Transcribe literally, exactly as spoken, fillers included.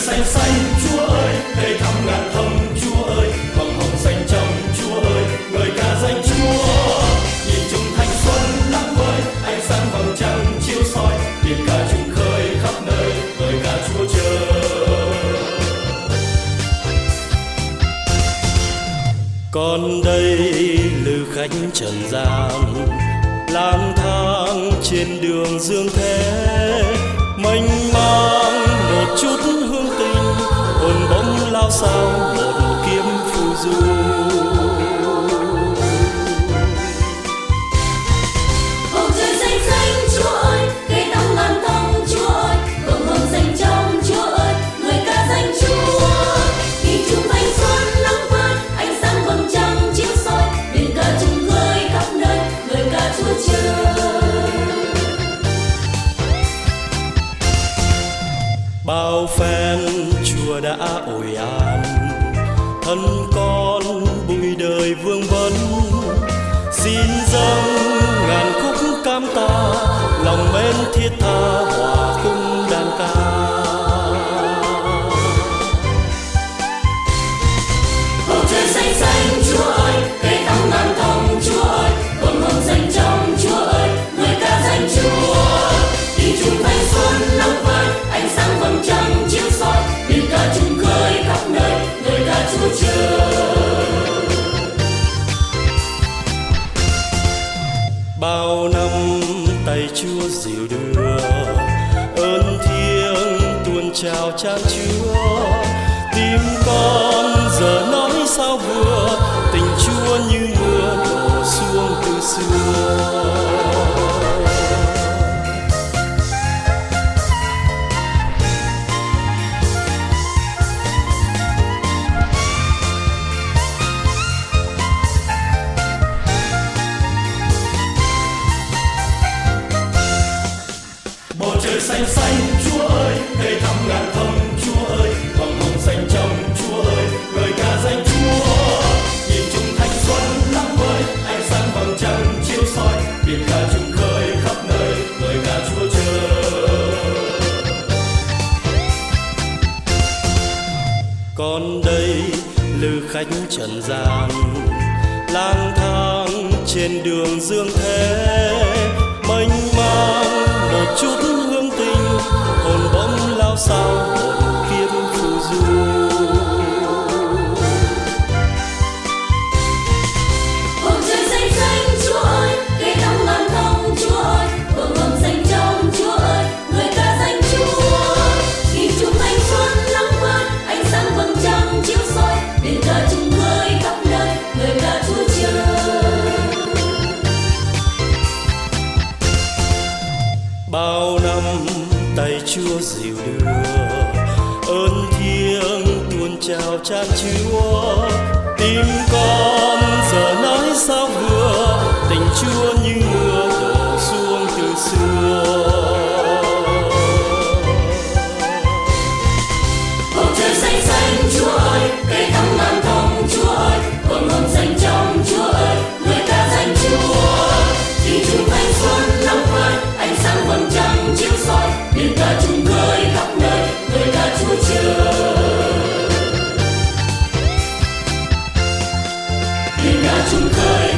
xanh xanh Chúa ơi, cây thắm ngàn thông Chúa ơi, vầng hồng xanh trong Chúa ơi, ngợi ca danh Chúa. Nhìn chung thanh xuân lắm vơi, ánh sáng vầng trăng chiếu soi, biển cả chung khơi khắp nơi, ngợi ca Chúa trời. Con đây lữ khách trần gian, lang thang trên đường dương thế, mênh mang một chút hương tình, hồn bóng lao sao một kiếm phù du. Bầu trời xanh xanh Chúa ơi, cây thắm ngàn thông Chúa ơi, vầng hồng xanh trong Chúa ơi, ngợi ca danh Chúa. Nhìn chung thanh xuân nắng vơi, ánh sáng vầng trăng chiếu soi, biển cả chung khơi khắp nơi, ngợi ca Chúa trời. Bao phen Chúa đã ủi an, thân con bụi đời vương vấn, xin dâng ngàn khúc cam ta, lòng mến thiết tha hòa khung đàn ca. Bầu trời xanh xanh Chúa ơi, cây thắm ngàn thông Chúa ơi, vầng hồng xanh trong Chúa ơi, ngợi ca danh Chúa. Nhìn chung thanh xuân nắng vơi, ánh sáng vầng trăng chiếu soi, biển cả chung khơi khắp nơi, ngợi ca Chúa trời. Bao năm tay Chúa dìu đưa, ơn thiêng tuôn trào chan chứa, tim con giờ nói sao vừa, tình Chúa như mưa đổ xuống từ xưa. Bầu trời xanh xanh Chúa ơi, cây thắm ngàn thông Chúa ơi, vầng hồng xanh trong Chúa ơi, ngợi ca danh Chúa. Nhìn chung thanh xuân lắm vơi, ánh sáng vầng trăng chiếu soi, biển cả chung khơi khắp nơi, ngợi ca Chúa trời. Con đây lữ khách trần gian, lang thang trên đường dương thế, mênh mang một chút hương tình, hồn bóng lao sao một kiếp phù du. Bầu trời xanh xanh Chúa ơi, cây thắm ngàn thông Chúa ơi, vầng hồng xanh trong Chúa ơi, ngợi ca danh Chúa. Nhìn chung thanh xuân nắng vơi, ánh sáng vầng trăng chiếu soi, biển cả chung khơi khắp nơi, ngợi ca Chúa trời. Bao năm tay Chúa dìu đưa, ơn thiêng tuôn trào chan chứa, tim con giờ nói sao vừa, tình Chúa như mưa đổ xuống từ xưa. Bầu trời xanh xanh Chúa ơi, cây thắm ngàn thông Chúa ơi, vầng hồng xanh trong Chúa ơi, ngợi ca danh Chúa. Nhìn chung thanh xuân nắng vơi, ánh sáng vầng trăng chiếu soi, biển cả chung khơi khắp nơi, ngợi ca Chúa trời. Biển cả chung khơi